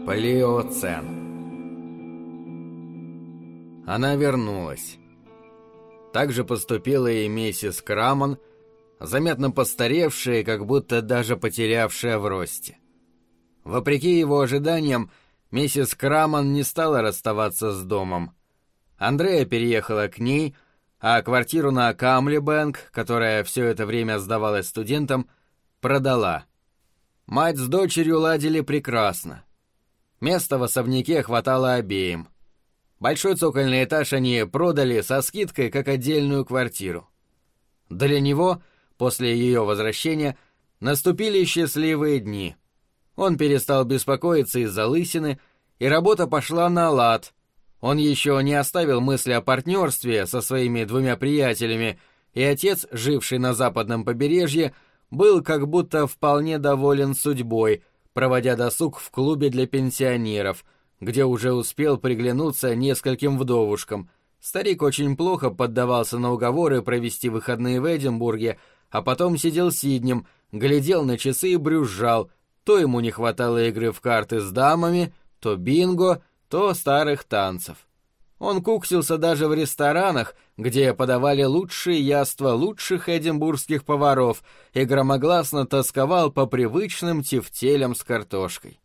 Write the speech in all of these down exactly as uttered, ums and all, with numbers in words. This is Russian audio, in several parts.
Палеоцен. Она вернулась. Так же поступила и миссис Крамон, заметно постаревшая и как будто даже потерявшая в росте. Вопреки его ожиданиям, миссис Крамон не стала расставаться с домом. Андреа переехала к ней, а квартиру на Камли-Бэнк, которая все это время сдавалась студентам, продала. Мать с дочерью ладили прекрасно. Места в особняке хватало обеим. Большой цокольный этаж они продали со скидкой как отдельную квартиру. Для него, после ее возвращения, наступили счастливые дни. Он перестал беспокоиться из-за лысины, и работа пошла на лад. Он еще не оставил мысли о партнерстве со своими двумя приятелями, и отец, живший на западном побережье, был как будто вполне доволен судьбой, проводя досуг в клубе для пенсионеров, где уже успел приглянуться нескольким вдовушкам. Старик очень плохо поддавался на уговоры провести выходные в Эдинбурге, а потом сидел сиднем, глядел на часы и брюзжал. То ему не хватало игры в карты с дамами, то бинго, то старых танцев. Он куксился даже в ресторанах, где подавали лучшие яства лучших эдинбургских поваров, и громогласно тосковал по привычным тефтелям с картошкой.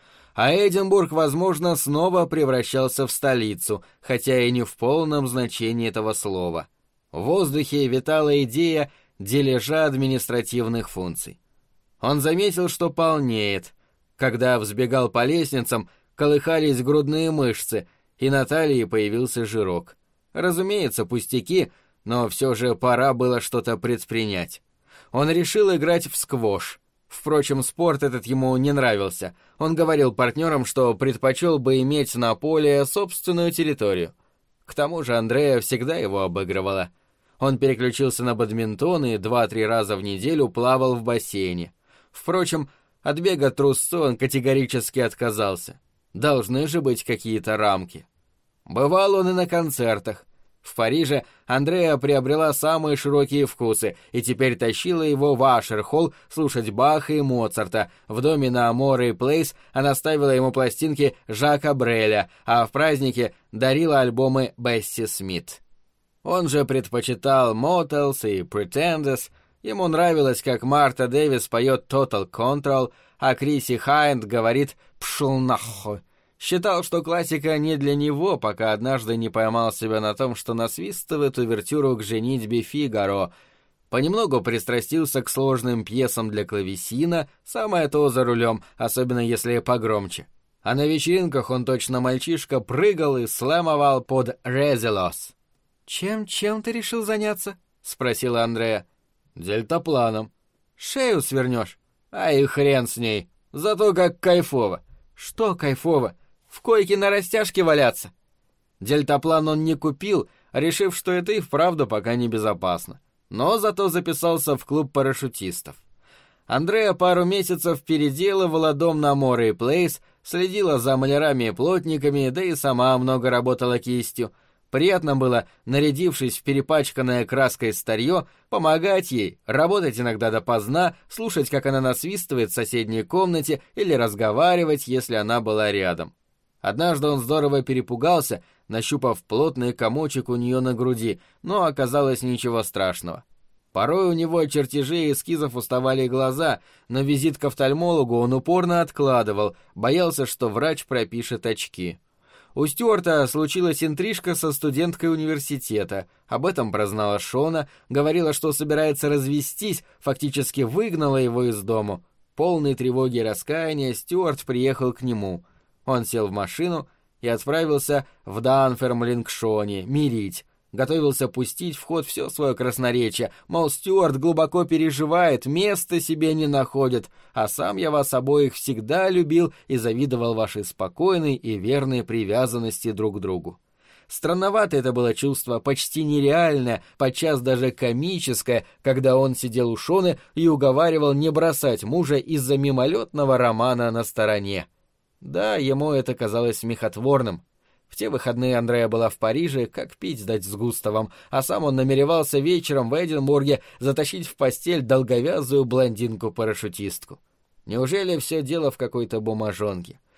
А Эдинбург, возможно, снова превращался в столицу, хотя и не в полном значении этого слова. В воздухе витала идея дележа административных функций. Он заметил, что полнеет. Когда взбегал по лестницам, колыхались грудные мышцы, и на талии появился жирок. Разумеется, пустяки, но все же пора было что-то предпринять. Он решил играть в сквош. Впрочем, спорт этот ему не нравился. Он говорил партнерам, что предпочел бы иметь на поле собственную территорию. К тому же Андреа всегда его обыгрывала. Он переключился на бадминтон и два-три раза в неделю плавал в бассейне. Впрочем, от бега трусцой он категорически отказался. Должны же быть какие-то рамки. Бывал он и на концертах. В Париже Андреа приобрела самые широкие вкусы и теперь тащила его в Ашер-холл слушать Баха и Моцарта. В доме на Морей-Плейс она ставила ему пластинки Жака Бреля, а в празднике дарила альбомы Бесси Смит. Он же предпочитал Motels и Pretenders. Ему нравилось, как Марта Дэвис поет Total Control, а Криси Хайнд говорит «пшел нахуй». Считал, что классика не для него, пока однажды не поймал себя на том, что насвистывает увертюру к «Женитьбе Фигаро». Понемногу пристрастился к сложным пьесам для клавесина, самое то за рулем, особенно если погромче. А на вечеринках он точно мальчишка прыгал и слэмовал под «Резелос». «Чем, чем ты решил заняться?» — спросила Андреа. «Дельтапланом». «Шею свернешь?» «А и хрен с ней. Зато как кайфово». «Что кайфово? В койке на растяжке валяться?» Дельтаплан он не купил, решив, что это и вправду пока не безопасно. Но зато записался в клуб парашютистов. Андреа пару месяцев переделывала дом на Морей-Плейс, следила за малярами и плотниками, да и сама много работала кистью. Приятно было, нарядившись в перепачканное краской старье, помогать ей, работать иногда допоздна, слушать, как она насвистывает в соседней комнате, или разговаривать, если она была рядом. Однажды он здорово перепугался, нащупав плотный комочек у нее на груди, но оказалось ничего страшного. Порой у него от чертежей и эскизов уставали глаза, но визит к офтальмологу он упорно откладывал, боялся, что врач пропишет очки. У Стюарта случилась интрижка со студенткой университета. Об этом прознала Шона, говорила, что собирается развестись, фактически выгнала его из дому. Полный тревоги и раскаяния, Стюарт приехал к нему. Он сел в машину и отправился в Данфермлинг к Шоне мирить. Готовился пустить в ход все свое красноречие, мол, Стюарт глубоко переживает, места себе не находит, а сам я вас обоих всегда любил и завидовал вашей спокойной и верной привязанности друг к другу. Странновато это было чувство, почти нереальное, подчас даже комическое, когда он сидел у Шоны и уговаривал не бросать мужа из-за мимолетного романа на стороне. Да, ему это казалось смехотворным. В те выходные Андреа была в Париже, как пить дать с Густавом, а сам он намеревался вечером в Эдинбурге затащить в постель долговязую блондинку-парашютистку. Неужели все дело в какой-то бумажонке?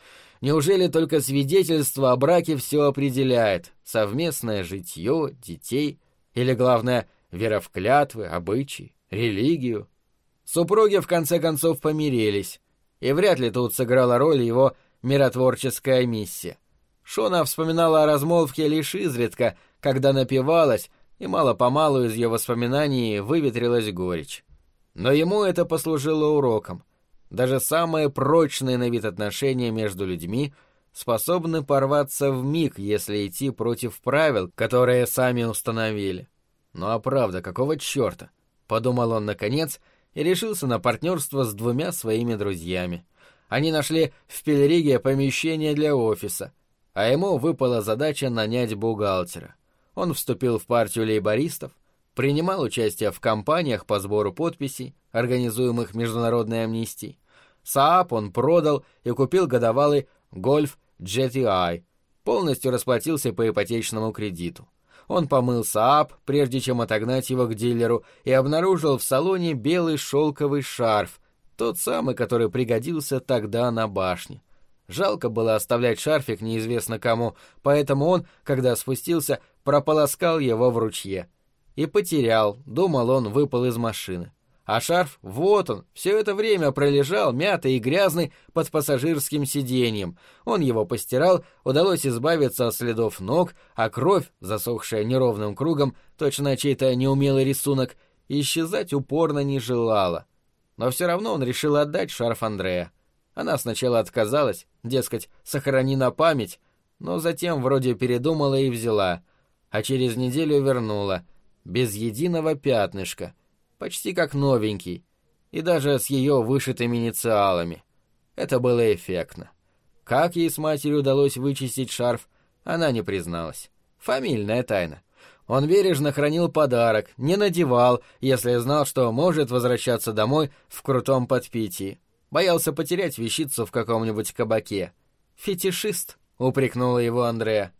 Неужели только свидетельство о браке все определяет? Совместное житье, детей? Или, главное, вера в клятвы, обычаи, религию? Супруги в конце концов помирились, и вряд ли тут сыграла роль его миротворческая миссия. Шона вспоминала о размолвке лишь изредка, когда напивалась, и мало-помалу из ее воспоминаний выветрилась горечь. Но ему это послужило уроком. Даже самые прочные на вид отношения между людьми способны порваться вмиг, если идти против правил, которые сами установили. Ну а правда, какого черта? Подумал он наконец и решился на партнерство с двумя своими друзьями. Они нашли в Пельриге помещение для офиса, а ему выпала задача нанять бухгалтера. Он вступил в партию лейбористов, принимал участие в кампаниях по сбору подписей, организуемых Международной амнистией. Saab он продал и купил годовалый Golf джи ти ай, полностью расплатился по ипотечному кредиту. Он помыл Saab, прежде чем отогнать его к дилеру, и обнаружил в салоне белый шелковый шарф, тот самый, который пригодился тогда на башне. Жалко было оставлять шарфик неизвестно кому, поэтому он, когда спустился, прополоскал его в ручье. И потерял, думал он, выпал из машины. А шарф, вот он, все это время пролежал, мятый и грязный, под пассажирским сиденьем. Он его постирал, удалось избавиться от следов ног, а кровь, засохшая неровным кругом, точно чей-то неумелый рисунок, исчезать упорно не желала. Но все равно он решил отдать шарф Андреа. Она сначала отказалась, дескать, сохрани на память, но затем вроде передумала и взяла, а через неделю вернула, без единого пятнышка, почти как новенький, и даже с ее вышитыми инициалами. Это было эффектно. Как ей с матерью удалось вычистить шарф, она не призналась. Фамильная тайна. Он бережно хранил подарок, не надевал, если знал, что может возвращаться домой в крутом подпитии. Боялся потерять вещицу в каком-нибудь кабаке. «Фетишист», — упрекнула его Андреа.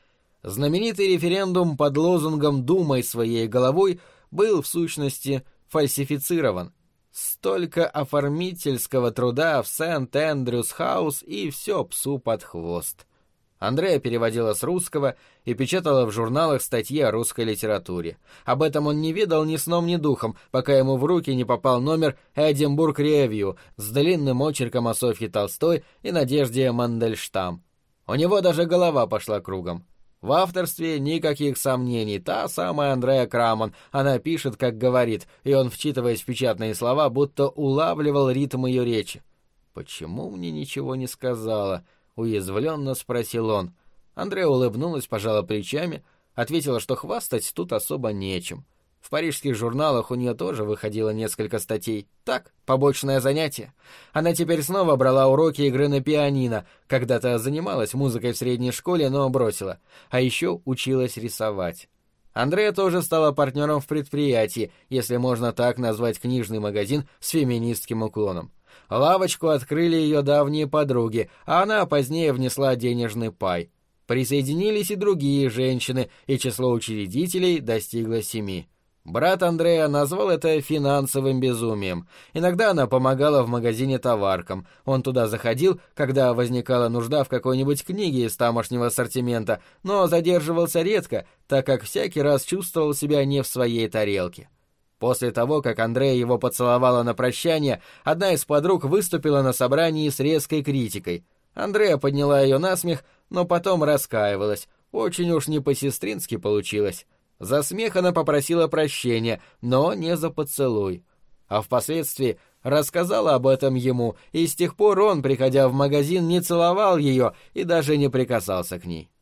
Знаменитый референдум под лозунгом «Думай своей головой» был, в сущности, фальсифицирован. Столько оформительского труда в Сент-Эндрюс-хаус, и все псу под хвост. Андреа переводила с русского и печатала в журналах статьи о русской литературе. Об этом он не ведал ни сном, ни духом, пока ему в руки не попал номер «Эдинбург Ревью» с длинным очерком о Софье Толстой и Надежде Мандельштам. У него даже голова пошла кругом. В авторстве никаких сомнений, та самая Андреа Крамон, она пишет, как говорит, и он, вчитываясь в печатные слова, будто улавливал ритм ее речи. «Почему мне ничего не сказала?» — уязвленно спросил он. Андреа улыбнулась, пожала плечами, ответила, что хвастать тут особо нечем. В парижских журналах у нее тоже выходило несколько статей. Так, побочное занятие. Она теперь снова брала уроки игры на пианино, когда-то занималась музыкой в средней школе, но бросила. А еще училась рисовать. Андреа тоже стала партнером в предприятии, если можно так назвать книжный магазин с феминистским уклоном. Лавочку открыли ее давние подруги, а она позднее внесла денежный пай. Присоединились и другие женщины, и число учредителей достигло семи. Брат Андреа назвал это финансовым безумием. Иногда она помогала в магазине товаркам. Он туда заходил, когда возникала нужда в какой-нибудь книге из тамошнего ассортимента, но задерживался редко, так как всякий раз чувствовал себя не в своей тарелке. После того, как Андреа его поцеловала на прощание, одна из подруг выступила на собрании с резкой критикой. Андреа подняла ее на смех, но потом раскаивалась. Очень уж не по-сестрински получилось. За смех она попросила прощения, но не за поцелуй. А впоследствии рассказала об этом ему, и с тех пор он, приходя в магазин, не целовал ее и даже не прикасался к ней.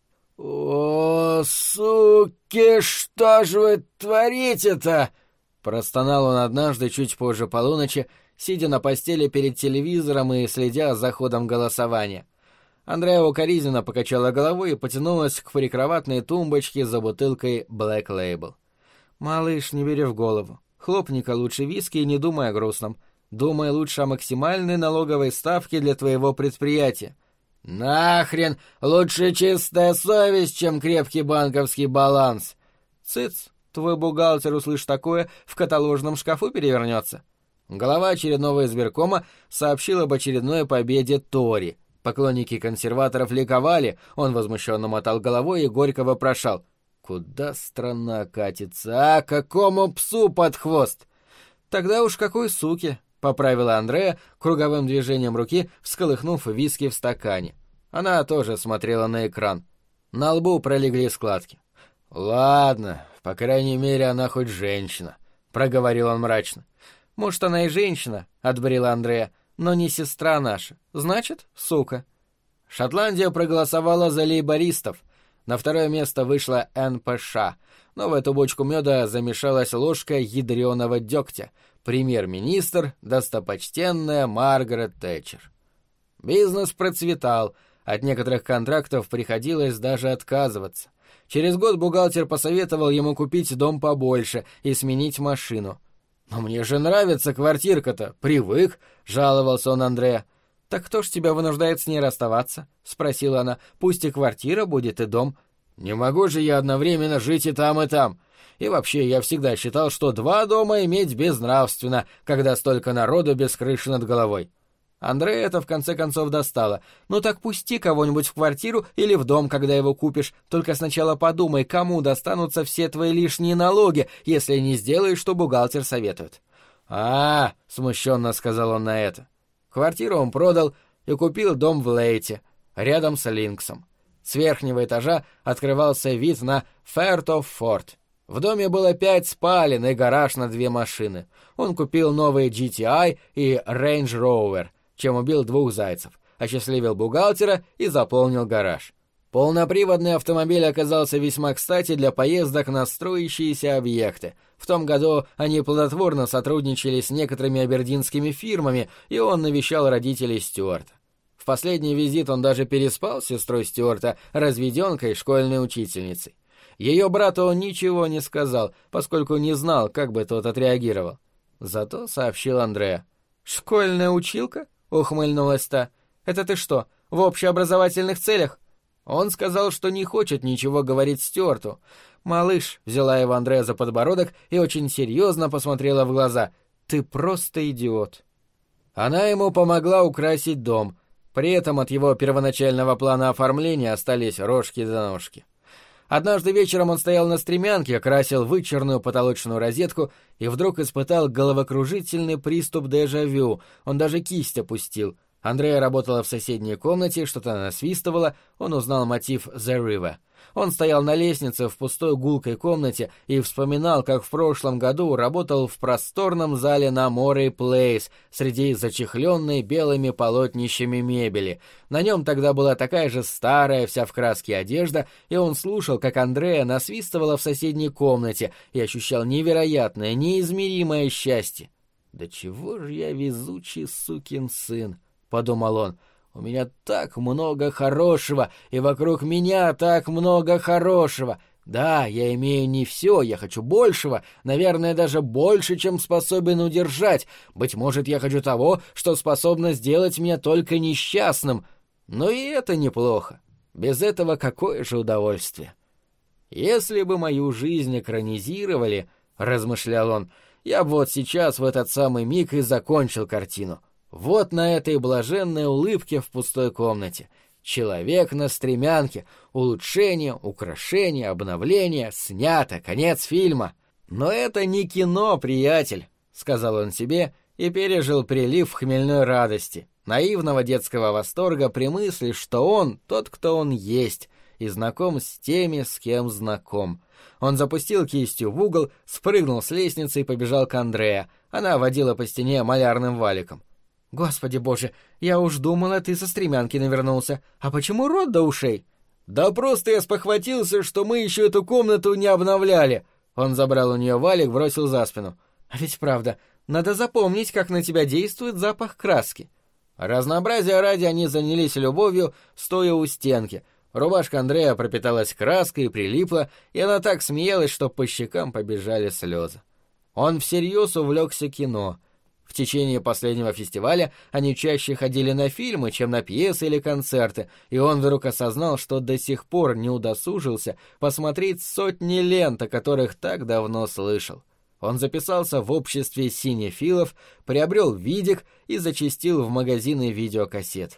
«О, суки, что же вы творите-то?» Простонал он однажды чуть позже полуночи, сидя на постели перед телевизором и следя за ходом голосования. Андреа укоризненно покачала головой и потянулась к прикроватной тумбочке за бутылкой Black Label. «Малыш, не бери в голову. Хлопни-ка лучше виски и не думай о грустном. Думай лучше о максимальной налоговой ставке для твоего предприятия». «Нахрен! Лучше чистая совесть, чем крепкий банковский баланс!» «Цыц! Твой бухгалтер, услышь такое, в каталожном шкафу перевернется». Глава очередного избиркома сообщил об очередной победе Тори. Поклонники консерваторов ликовали, он возмущенно мотал головой и горько вопрошал: «Куда страна катится? А какому псу под хвост?» «Тогда уж какой суки», — поправила Андреа, круговым движением руки всколыхнув виски в стакане. Она тоже смотрела на экран. На лбу пролегли складки. «Ладно, по крайней мере, она хоть женщина», — проговорил он мрачно. «Может, она и женщина», — отбрила Андреа, — «но не сестра наша. Значит, сука». Шотландия проголосовала за лейбористов. На второе место вышла эн пэ ша, но в эту бочку меда замешалась ложка ядреного дегтя. Премьер-министр, достопочтенная Маргарет Тэтчер. Бизнес процветал, от некоторых контрактов приходилось даже отказываться. Через год бухгалтер посоветовал ему купить дом побольше и сменить машину. «Но мне же нравится квартирка-то, привык», — жаловался он Андреа. «Так кто ж тебя вынуждает с ней расставаться?» — спросила она. «Пусть и квартира будет, и дом». «Не могу же я одновременно жить и там, и там. И вообще, я всегда считал, что два дома иметь безнравственно, когда столько народу без крыши над головой». Андрея это в конце концов достало. «Ну так пусти кого-нибудь в квартиру или в дом, когда его купишь. Только сначала подумай, кому достанутся все твои лишние налоги, если не сделаешь, что бухгалтер советует». «А, -а — смущенно сказал он на это. Квартиру он продал и купил дом в Лейте, рядом с Линксом. С верхнего этажа открывался вид на Фэртоф-Форд. В доме было пять спален и гараж на две машины. Он купил новые джи ти ай и Range Rover, чем убил двух зайцев, осчастливил бухгалтера и заполнил гараж. Полноприводный автомобиль оказался весьма кстати для поездок на строящиеся объекты. В том году они плодотворно сотрудничали с некоторыми абердинскими фирмами, и он навещал родителей Стюарта. В последний визит он даже переспал с сестрой Стюарта, разведенкой, школьной учительницей. Ее брату он ничего не сказал, поскольку не знал, как бы тот отреагировал. Зато сообщил Андреа. «Школьная училка?» — ухмыльнулась та. «Это ты что, в общеобразовательных целях?» Он сказал, что не хочет ничего говорить Стюарту. «Малыш», — взяла его Андреа за подбородок и очень серьезно посмотрела в глаза, — «ты просто идиот». Она ему помогла украсить дом. При этом от его первоначального плана оформления остались рожки до ножки. Однажды вечером он стоял на стремянке, красил вычурную потолочную розетку и вдруг испытал головокружительный приступ дежавю. Он даже кисть опустил. Андреа работала в соседней комнате, что-то насвистывала, он узнал мотив «The River». Он стоял на лестнице в пустой гулкой комнате и вспоминал, как в прошлом году работал в просторном зале на Морей Плейс среди зачехленной белыми полотнищами мебели. На нем тогда была такая же старая, вся в краске одежда, и он слушал, как Андреа насвистывала в соседней комнате и ощущал невероятное, неизмеримое счастье. «Да чего же я везучий сукин сын», — подумал он. «У меня так много хорошего, и вокруг меня так много хорошего. Да, я имею не все, я хочу большего, наверное, даже больше, чем способен удержать. Быть может, я хочу того, что способно сделать меня только несчастным. Но и это неплохо. Без этого какое же удовольствие? Если бы мою жизнь экранизировали, — размышлял он, — я бы вот сейчас в этот самый миг и закончил картину. Вот на этой блаженной улыбке в пустой комнате. Человек на стремянке. Улучшение, украшение, обновление. Снято. Конец фильма. Но это не кино, приятель, — сказал он себе и пережил прилив хмельной радости, наивного детского восторга при мысли, что он тот, кто он есть, и знаком с теми, с кем знаком. Он запустил кистью в угол, спрыгнул с лестницы и побежал к Андреа. Она водила по стене малярным валиком. «Господи боже, я уж думала, ты со стремянки навернулся. А почему рот до ушей?» «Да просто я спохватился, что мы еще эту комнату не обновляли». Он забрал у нее валик, бросил за спину. «А ведь правда, надо запомнить, как на тебя действует запах краски». Разнообразия ради они занялись любовью, стоя у стенки. Рубашка Андреа пропиталась краской и прилипла, и она так смеялась, что по щекам побежали слезы. Он всерьез увлекся кино. В течение последнего фестиваля они чаще ходили на фильмы, чем на пьесы или концерты, и он вдруг осознал, что до сих пор не удосужился посмотреть сотни лент, о которых так давно слышал. Он записался в обществе синефилов, приобрел видик и зачастил в магазины видеокассет.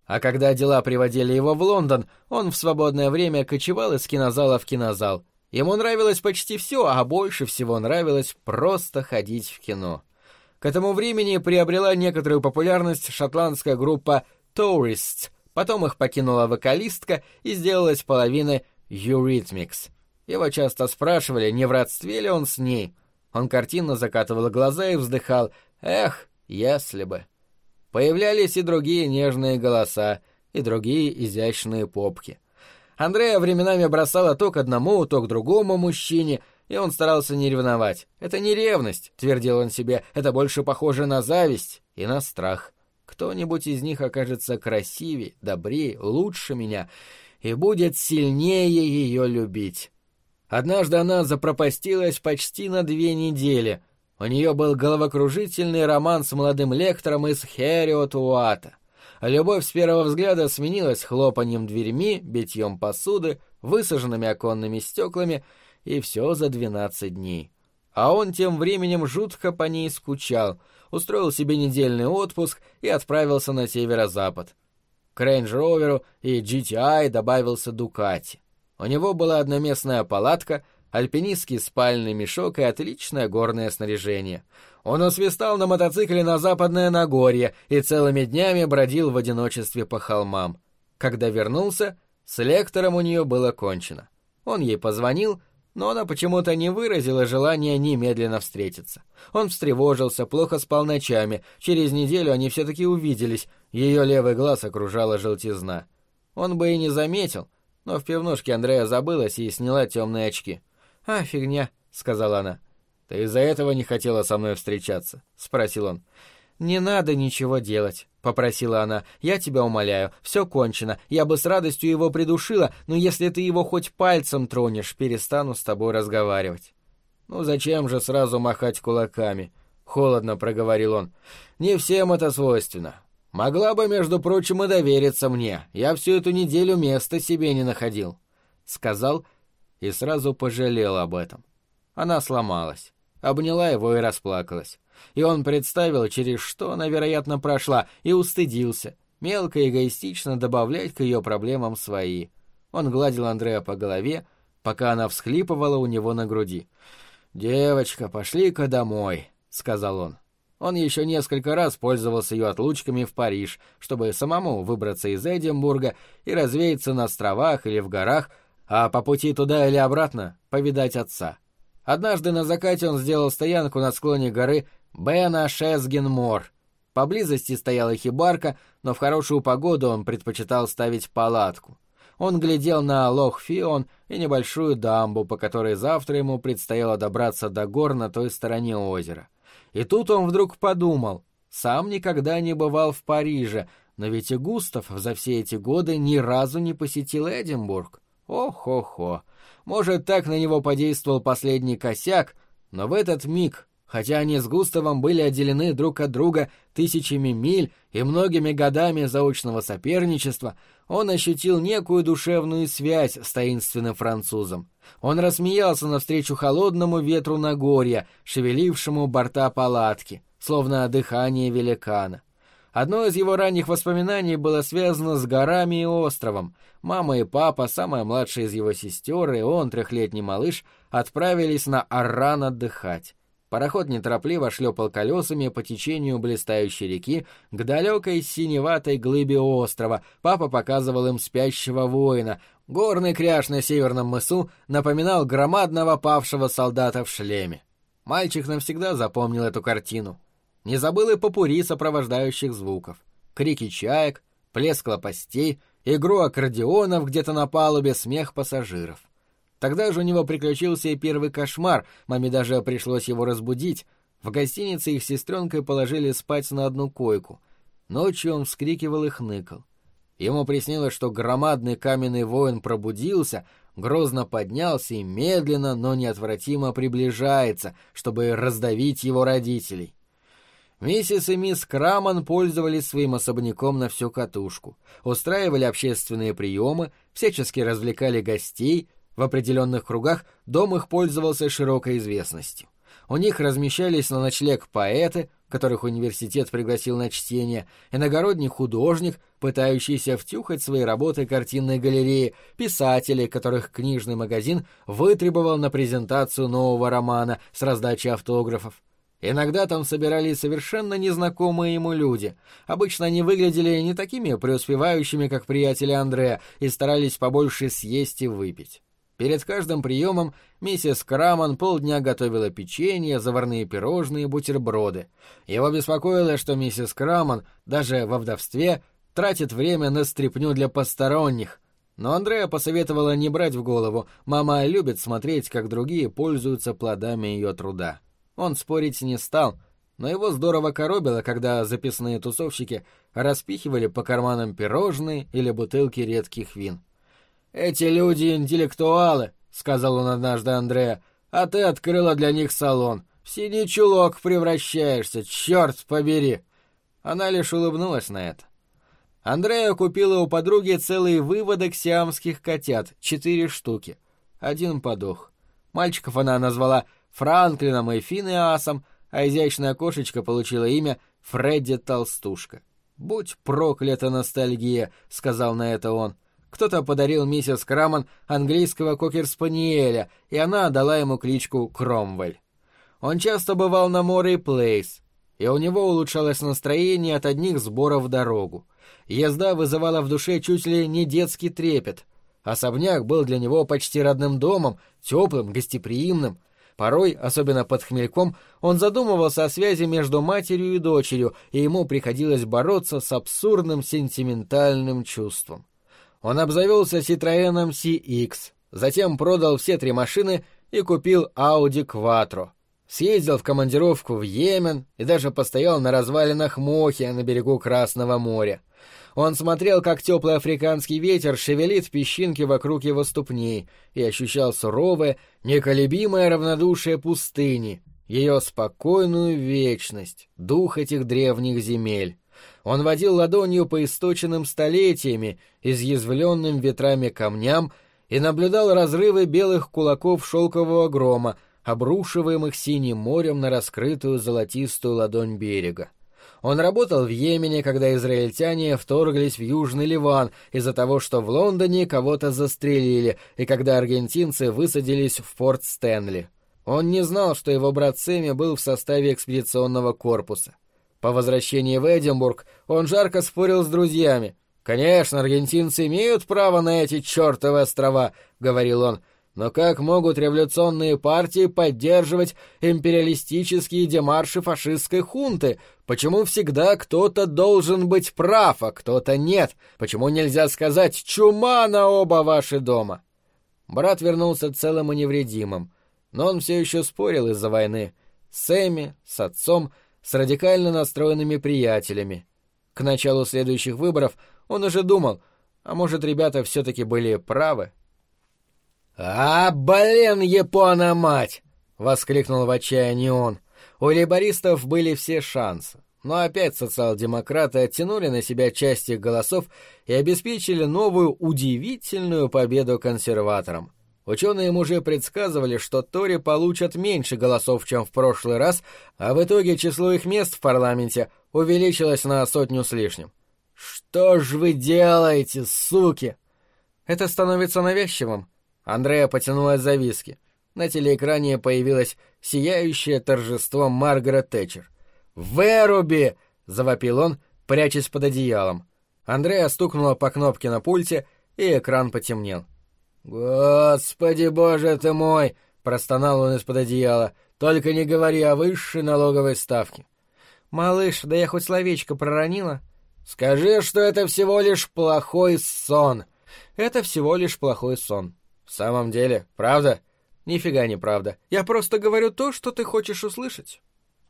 А когда дела приводили его в Лондон, он в свободное время кочевал из кинозала в кинозал. Ему нравилось почти все, а больше всего нравилось просто ходить в кино. К этому времени приобрела некоторую популярность шотландская группа Tourists, потом их покинула вокалистка и сделалась половиной Eurythmics. Его часто спрашивали, не в родстве ли он с ней. Он картинно закатывал глаза и вздыхал: «Эх, если бы». Появлялись и другие нежные голоса, и другие изящные попки. Андреа временами бросала то к одному, то к другому мужчине, и он старался не ревновать. «Это не ревность», — твердил он себе, — «это больше похоже на зависть и на страх. Кто-нибудь из них окажется красивее, добрее, лучше меня и будет сильнее ее любить». Однажды она запропастилась почти на две недели. У нее был головокружительный роман с молодым лектором из Хериот-Уата. Любовь с первого взгляда сменилась хлопаньем дверьми, битьем посуды, высаженными оконными стеклами, и все за двенадцать дней. А он тем временем жутко по ней скучал, устроил себе недельный отпуск и отправился на северо-запад. К рейндж-роверу и джи ти ай добавился Дукати. У него была одноместная палатка, альпинистский спальный мешок и отличное горное снаряжение. Он усвистал на мотоцикле на западное Нагорье и целыми днями бродил в одиночестве по холмам. Когда вернулся, с лектором у нее было кончено. Он ей позвонил, но она почему-то не выразила желания немедленно встретиться. Он встревожился, плохо спал ночами. Через неделю они все-таки увиделись, ее левый глаз окружала желтизна. Он бы и не заметил, но в пивнушке Андреа забылась и сняла темные очки. «А, фигня», — сказала она. «Ты из-за этого не хотела со мной встречаться?» — спросил он. «Не надо ничего делать», — попросила она. «Я тебя умоляю, все кончено. Я бы с радостью его придушила, но если ты его хоть пальцем тронешь, перестану с тобой разговаривать». «Ну зачем же сразу махать кулаками?» — холодно проговорил он. «Не всем это свойственно. Могла бы, между прочим, и довериться мне. Я всю эту неделю места себе не находил», — сказал и сразу пожалел об этом. Она сломалась, обняла его и расплакалась. И он представил, через что она, вероятно, прошла, и устыдился, мелко и эгоистично добавлять к ее проблемам свои. Он гладил Андреа по голове, пока она всхлипывала у него на груди. «Девочка, пошли-ка домой», — сказал он. Он еще несколько раз пользовался ее отлучками в Париж, чтобы самому выбраться из Эдинбурга и развеяться на островах или в горах, а по пути туда или обратно повидать отца. Однажды на закате он сделал стоянку на склоне горы Бена-Шезген-Мор. Поблизости стояла хибарка, но в хорошую погоду он предпочитал ставить палатку. Он глядел на Лох-Фион и небольшую дамбу, по которой завтра ему предстояло добраться до гор на той стороне озера. И тут он вдруг подумал, сам никогда не бывал в Париже, но ведь и Густав за все эти годы ни разу не посетил Эдинбург. Ох-хо-хо. Может, так на него подействовал последний косяк, но в этот миг, хотя они с Густавом были отделены друг от друга тысячами миль и многими годами заочного соперничества, он ощутил некую душевную связь с таинственным французом. Он рассмеялся навстречу холодному ветру Нагорья, шевелившему борта палатки, словно дыхание великана. Одно из его ранних воспоминаний было связано с горами и островом. Мама и папа, самая младшая из его сестер, и он, трехлетний малыш, отправились на Арран отдыхать. Пароход неторопливо шлепал колесами по течению блистающей реки к далекой синеватой глыбе острова. Папа показывал им спящего воина. Горный кряж на северном мысу напоминал громадного павшего солдата в шлеме. Мальчик навсегда запомнил эту картину. Не забыл и попурри сопровождающих звуков. Крики чаек, плеск лопастей, игру аккордеонов где-то на палубе, смех пассажиров. Тогда же у него приключился и первый кошмар, маме даже пришлось его разбудить. В гостинице их с сестренкой положили спать на одну койку. Ночью он вскрикивал и хныкал. Ему приснилось, что громадный каменный воин пробудился, грозно поднялся и медленно, но неотвратимо приближается, чтобы раздавить его родителей. Миссис и мисс Краман пользовались своим особняком на всю катушку, устраивали общественные приемы, всячески развлекали гостей. В определенных кругах дом их пользовался широкой известностью. У них размещались на ночлег поэты, которых университет пригласил на чтение, иногородний художник, пытающийся втюхать свои работы картинной галереи, писатели, которых книжный магазин вытребовал на презентацию нового романа с раздачей автографов. Иногда там собирались совершенно незнакомые ему люди. Обычно они выглядели не такими преуспевающими, как приятели Андреа, и старались побольше съесть и выпить. Перед каждым приемом миссис Краман полдня готовила печенье, заварные пирожные и бутерброды. Его беспокоило, что миссис Краман, даже во вдовстве, тратит время на стряпню для посторонних. Но Андреа посоветовала не брать в голову, мама любит смотреть, как другие пользуются плодами ее труда. Он спорить не стал, но его здорово коробило, когда записные тусовщики распихивали по карманам пирожные или бутылки редких вин. «Эти люди интеллектуалы», — сказал он однажды Андреа, — «а ты открыла для них салон. В синий чулок превращаешься, черт побери!» Она лишь улыбнулась на это. Андреа купила у подруги целый выводок сиамских котят, четыре штуки. Один подох. Мальчиков она назвала Франклином и Финеасом, а изящная кошечка получила имя Фредди Толстушка. «Будь проклята ностальгия», — сказал на это он. Кто-то подарил миссис Краман английского кокер-спаниеля, и она отдала ему кличку Кромвель. Он часто бывал на Морей Плейс, и у него улучшалось настроение от одних сборов в дорогу. Езда вызывала в душе чуть ли не детский трепет. Особняк был для него почти родным домом, теплым, гостеприимным. Порой, особенно под хмельком, он задумывался о связи между матерью и дочерью, и ему приходилось бороться с абсурдным сентиментальным чувством. Он обзавелся Citroёn си икс, затем продал все три машины и купил Audi Quattro. Съездил в командировку в Йемен и даже постоял на развалинах Мохи на берегу Красного моря. Он смотрел, как теплый африканский ветер шевелит песчинки вокруг его ступней, и ощущал суровое, неколебимое равнодушие пустыни, ее спокойную вечность, дух этих древних земель. Он водил ладонью по источенным столетиями, изъязвленным ветрами камням, и наблюдал разрывы белых кулаков шелкового грома, обрушиваемых синим морем на раскрытую золотистую ладонь берега. Он работал в Йемене, когда израильтяне вторглись в Южный Ливан из-за того, что в Лондоне кого-то застрелили, и когда аргентинцы высадились в Порт Стэнли. Он не знал, что его брат Сэмми был в составе экспедиционного корпуса. По возвращении в Эдинбург он жарко спорил с друзьями. «Конечно, аргентинцы имеют право на эти чертовы острова», — говорил он, «но как могут революционные партии поддерживать империалистические демарши фашистской хунты? Почему всегда кто-то должен быть прав, а кто-то нет? Почему нельзя сказать «чума на оба ваши дома»?» Брат вернулся целым и невредимым, но он все еще спорил из-за войны с Эмми, с отцом, с радикально настроенными приятелями. К началу следующих выборов он уже думал, а может, ребята все-таки были правы? «А, блин, Япона, мать!» — воскликнул в отчаянии он. У лейбористов были все шансы, но опять социал-демократы оттянули на себя часть их голосов и обеспечили новую удивительную победу консерваторам. Ученые мужи предсказывали, что Тори получат меньше голосов, чем в прошлый раз, а в итоге число их мест в парламенте увеличилось на сотню с лишним. «Что ж вы делаете, суки?» Это становится навязчивым. Андреа потянулась за виски. На телеэкране появилось сияющее торжество Маргарет Тэтчер. «Выруби!» — завопил он, прячась под одеялом. Андреа стукнула по кнопке на пульте, и экран потемнел. «Господи боже ты мой!» — простонал он из-под одеяла. «Только не говори о высшей налоговой ставке». «Малыш, да я хоть словечко проронила?» «Скажи, что это всего лишь плохой сон». «Это всего лишь плохой сон». «В самом деле, правда?» «Нифига не правда. Я просто говорю то, что ты хочешь услышать».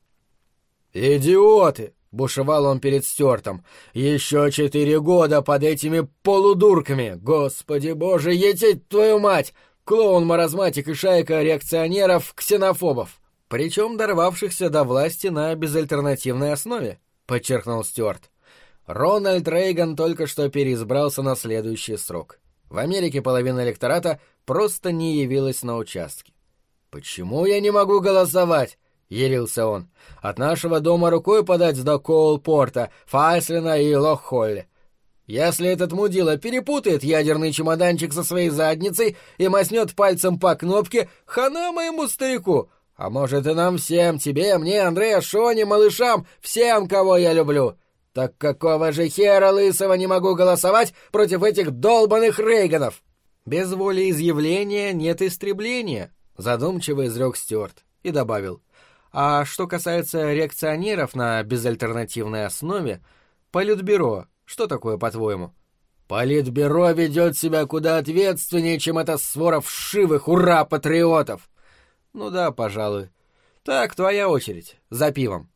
«Идиоты!» — бушевал он перед Стюартом. «Еще четыре года под этими полудурками! Господи боже, етить твою мать! Клоун-маразматик и шайка реакционеров-ксенофобов!» «Причем дорвавшихся до власти на безальтернативной основе», — подчеркнул Стюарт. Рональд Рейган только что переизбрался на следующий срок. В Америке половина электората просто не явилась на участки. «Почему я не могу голосовать?» — — ярился он. «От нашего дома рукой подать до Коулпорта, Файслина и Лох-Холли. Если этот мудила перепутает ядерный чемоданчик со своей задницей и маснет пальцем по кнопке, хана моему старику. А может, и нам всем, тебе, мне, Андрея, Шоне, малышам, всем, кого я люблю. Так какого же хера лысого не могу голосовать против этих долбаных Рейганов?» «Без волеизъявления нет истребления», — задумчиво изрек Стюарт и добавил. «А что касается реакционеров на безальтернативной основе, Политбюро, что такое, по-твоему?» «Политбюро ведет себя куда ответственнее, чем эта свора вшивых ура-патриотов!» «Ну да, пожалуй. Так, твоя очередь. За пивом».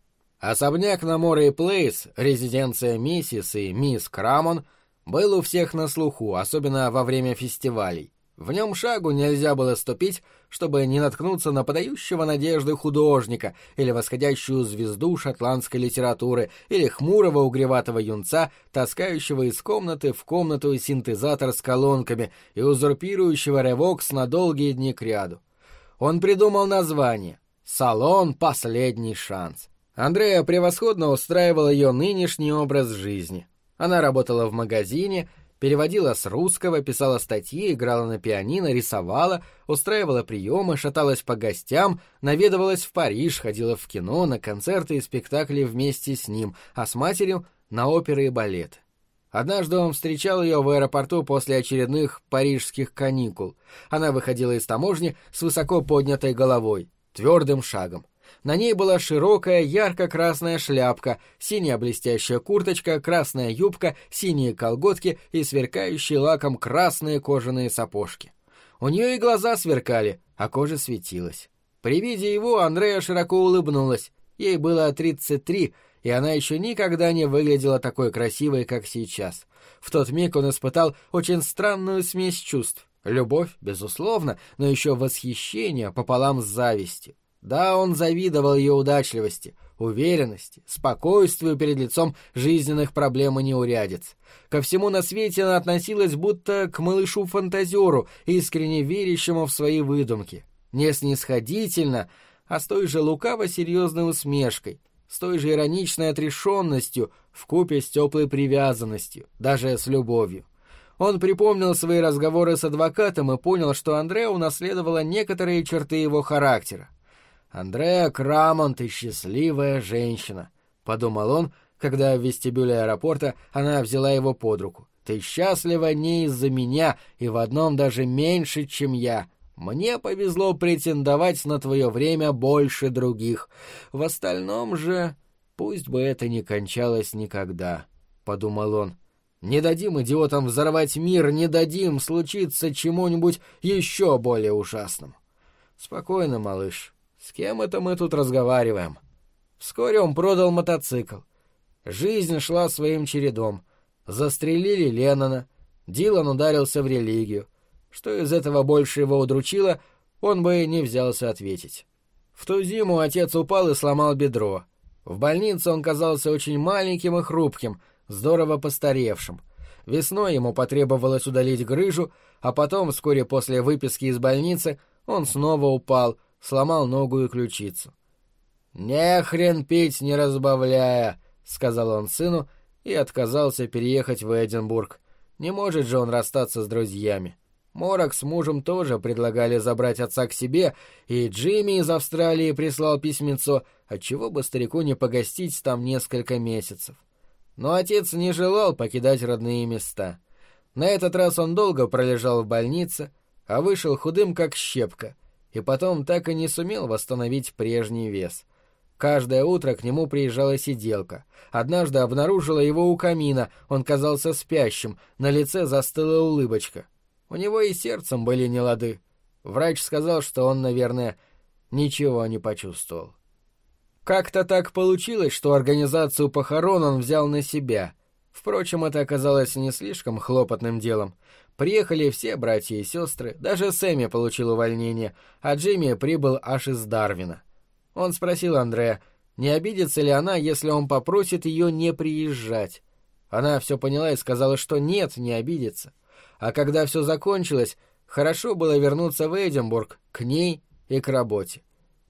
Особняк на Морей-Плейс, резиденция миссис и мисс Крамон, был у всех на слуху, особенно во время фестивалей. В нем шагу нельзя было ступить, чтобы не наткнуться на подающего надежды художника или восходящую звезду шотландской литературы или хмурого угреватого юнца, таскающего из комнаты в комнату синтезатор с колонками и узурпирующего ревокс на долгие дни кряду. Он придумал название «Салон «Последний шанс». Андрея превосходно устраивал ее нынешний образ жизни. Она работала в магазине, переводила с русского, писала статьи, играла на пианино, рисовала, устраивала приемы, шаталась по гостям, наведывалась в Париж, ходила в кино, на концерты и спектакли вместе с ним, а с матерью — на оперы и балеты. Однажды он встречал ее в аэропорту после очередных парижских каникул. Она выходила из таможни с высоко поднятой головой, твердым шагом. На ней была широкая ярко-красная шляпка, синяя блестящая курточка, красная юбка, синие колготки и сверкающие лаком красные кожаные сапожки. У нее и глаза сверкали, а кожа светилась. При виде его Андрея широко улыбнулась. Ей было тридцать три, и она еще никогда не выглядела такой красивой, как сейчас. В тот миг он испытал очень странную смесь чувств. Любовь, безусловно, но еще восхищение пополам с завистью. Да, он завидовал ее удачливости, уверенности, спокойствию перед лицом жизненных проблем и неурядиц. Ко всему на свете она относилась будто к малышу-фантазеру, искренне верящему в свои выдумки. Не снисходительно, а с той же лукаво-серьезной усмешкой, с той же ироничной отрешенностью, вкупе с теплой привязанностью, даже с любовью. Он припомнил свои разговоры с адвокатом и понял, что Андреа унаследовала некоторые черты его характера. «Андреа Крамон, ты счастливая женщина», — подумал он, когда в вестибюле аэропорта она взяла его под руку. «Ты счастлива не из-за меня и в одном даже меньше, чем я. Мне повезло претендовать на твое время больше других. В остальном же пусть бы это не кончалось никогда», — подумал он. «Не дадим идиотам взорвать мир, не дадим случиться чему-нибудь еще более ужасному». «Спокойно, малыш. С кем это мы тут разговариваем?» Вскоре он продал мотоцикл. Жизнь шла своим чередом. Застрелили Леннона, Дилан ударился в религию. Что из этого больше его удручило, он бы не взялся ответить. В ту зиму отец упал и сломал бедро. В больнице он казался очень маленьким и хрупким, здорово постаревшим. Весной ему потребовалось удалить грыжу, а потом, вскоре после выписки из больницы, он снова упал, сломал ногу и ключицу. «Не хрен пить, не разбавляя», — сказал он сыну и отказался переехать в Эдинбург. Не может же он расстаться с друзьями. Морок с мужем тоже предлагали забрать отца к себе, и Джимми из Австралии прислал письмецо, отчего бы старику не погостить там несколько месяцев. Но отец не желал покидать родные места. На этот раз он долго пролежал в больнице, а вышел худым как щепка, и потом так и не сумел восстановить прежний вес. Каждое утро к нему приезжала сиделка. Однажды обнаружила его у камина, он казался спящим, на лице застыла улыбочка. У него и сердцем были нелады. Врач сказал, что он, наверное, ничего не почувствовал. Как-то так получилось, что организацию похорон он взял на себя. Впрочем, это оказалось не слишком хлопотным делом. Приехали все братья и сестры, даже Сэмми получил увольнение, а Джимми прибыл аж из Дарвина. Он спросил Андреа, не обидится ли она, если он попросит ее не приезжать. Она все поняла и сказала, что нет, не обидится. А когда все закончилось, хорошо было вернуться в Эдинбург, к ней и к работе.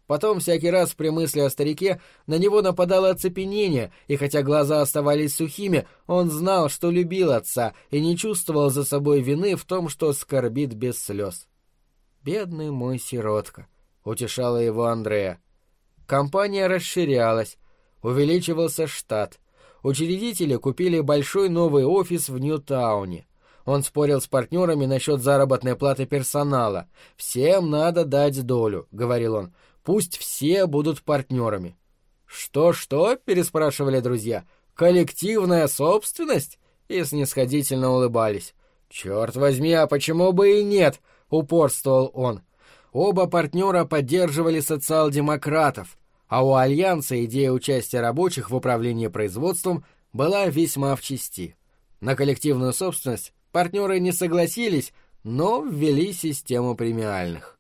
Потом всякий раз при мысли о старике на него нападало оцепенение, и хотя глаза оставались сухими, он знал, что любил отца, и не чувствовал за собой вины в том, что скорбит без слез. «Бедный мой сиротка», — утешала его Андреа. Компания расширялась, увеличивался штат. Учредители купили большой новый офис в Ньютауне. Он спорил с партнерами насчет заработной платы персонала. «Всем надо дать долю», — говорил он. «Пусть все будут партнерами». «Что-что?» — переспрашивали друзья. «Коллективная собственность?» И снисходительно улыбались. «Черт возьми, а почему бы и нет?» — упорствовал он. Оба партнера поддерживали социал-демократов, а у Альянса идея участия рабочих в управлении производством была весьма в чести. На коллективную собственность партнеры не согласились, но ввели систему премиальных.